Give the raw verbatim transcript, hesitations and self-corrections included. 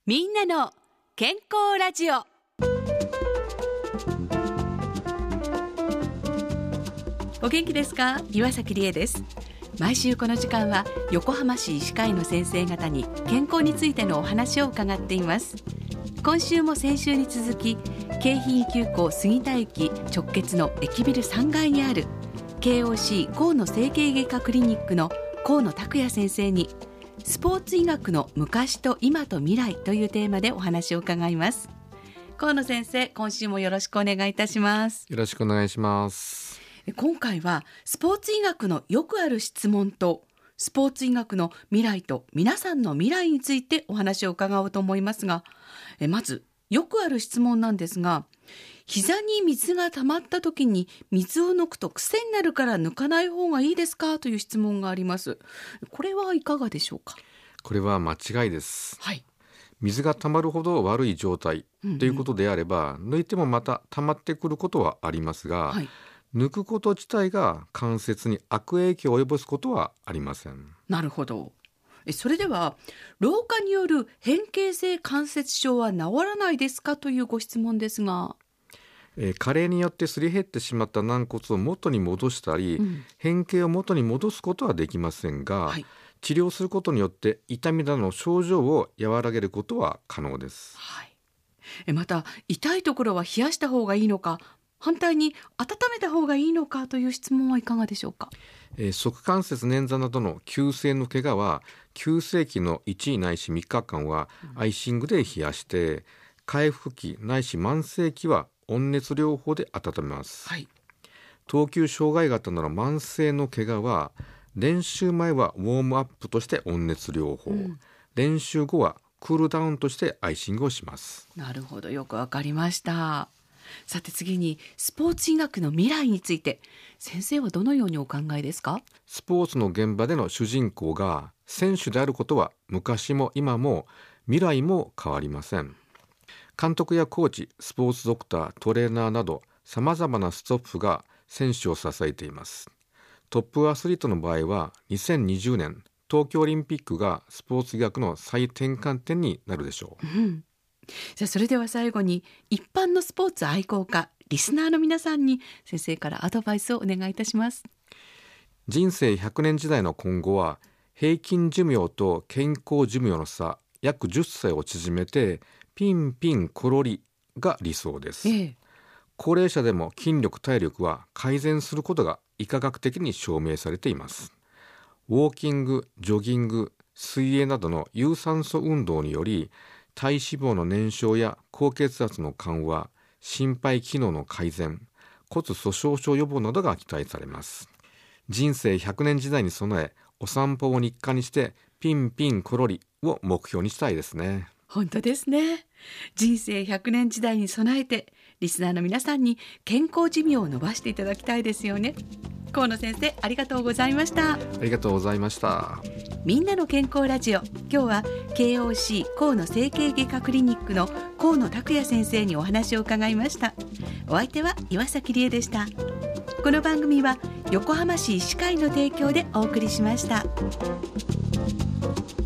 みんなの健康ラジオ。お元気ですか？岩崎理恵です。毎週この時間は横浜市医師会の先生方に健康についてのお話を伺っています。今週も先週に続き、京浜急行杉田駅直結の駅ビルさんがいにある ケーオーシー 河野整形外科クリニックの河野拓也先生に、スポーツ医学の昔と今と未来というテーマでお話を伺います。河野先生、今週もよろしくお願いいたします。 よろしくお願いします。 今回はスポーツ医学のよくある質問とスポーツ医学の未来と皆さんの未来についてお話を伺おうと思いますが、えまずよくある質問なんですが、膝に水が溜まった時に水を抜くと癖になるから抜かない方がいいですかという質問があります。これはいかがでしょうか？ これは間違いです。 はい、 水が溜まるほど悪い状態ということであれば、うんうん、抜いてもまた溜まってくることはありますが、はい、抜くこと自体が関節に悪影響を及ぼすことはありません。 なるほど。それでは老化による変形性関節症は治らないですかというご質問ですが、 えー、加齢によってすり減ってしまった軟骨を元に戻したり、うん、変形を元に戻すことはできませんが、はい、治療することによって痛みなどの症状を和らげることは可能です。 はい、えまた痛いところは冷やした方がいいのか、反対に温めた方がいいのかという質問はいかがでしょうか？ えー、側関節捻挫などの急性の怪我は急性期のいちないしみっかかんはアイシングで冷やして、うん、回復期ないし慢性期は温熱療法で温めます。はい、投球障害型などの慢性の怪我は練習前はウォームアップとして温熱療法、うん、練習後はクールダウンとしてアイシングをします。 なるほど、よくわかりました。さて次にスポーツ医学の未来について、先生はどのようにお考えですか？ スポーツの現場での主人公が選手であることは昔も今も未来も変わりません。監督やコーチ、スポーツドクター、トレーナーなど様々なスタッフが選手を支えています。トップアスリートの場合はにせんにじゅうねん東京オリンピックがスポーツ医学の再転換点になるでしょう。うん、 じゃあそれでは最後に一般のスポーツ愛好家、リスナーの皆さんに先生からアドバイスをお願いいたします。 人生ひゃくねん時代の今後は平均寿命と健康寿命の差約じゅっさいを縮めてピンピンコロリが理想です。ええ、高齢者でも筋力体力は改善することが医科学的に証明されています。ウォーキング、ジョギング、水泳などの有酸素運動により体脂肪の燃焼や高血圧の緩和、心肺機能の改善、骨粗鬆症予防などが期待されます。人生ひゃくねん時代に備え、お散歩を日課にしてピンピンコロリを目標にしたいですね。 本当ですね。人生ひゃくねん時代に備えて、リスナーの皆さんに健康寿命を伸ばしていただきたいですよね。河野先生、ありがとうございました。 ありがとうございました。 みんなの健康ラジオ、今日は ケーオーシー 河野整形外科クリニックの河野拓也先生にお話を伺いました。お相手は岩崎理恵でした。この番組は横浜市医師会の提供でお送りしました。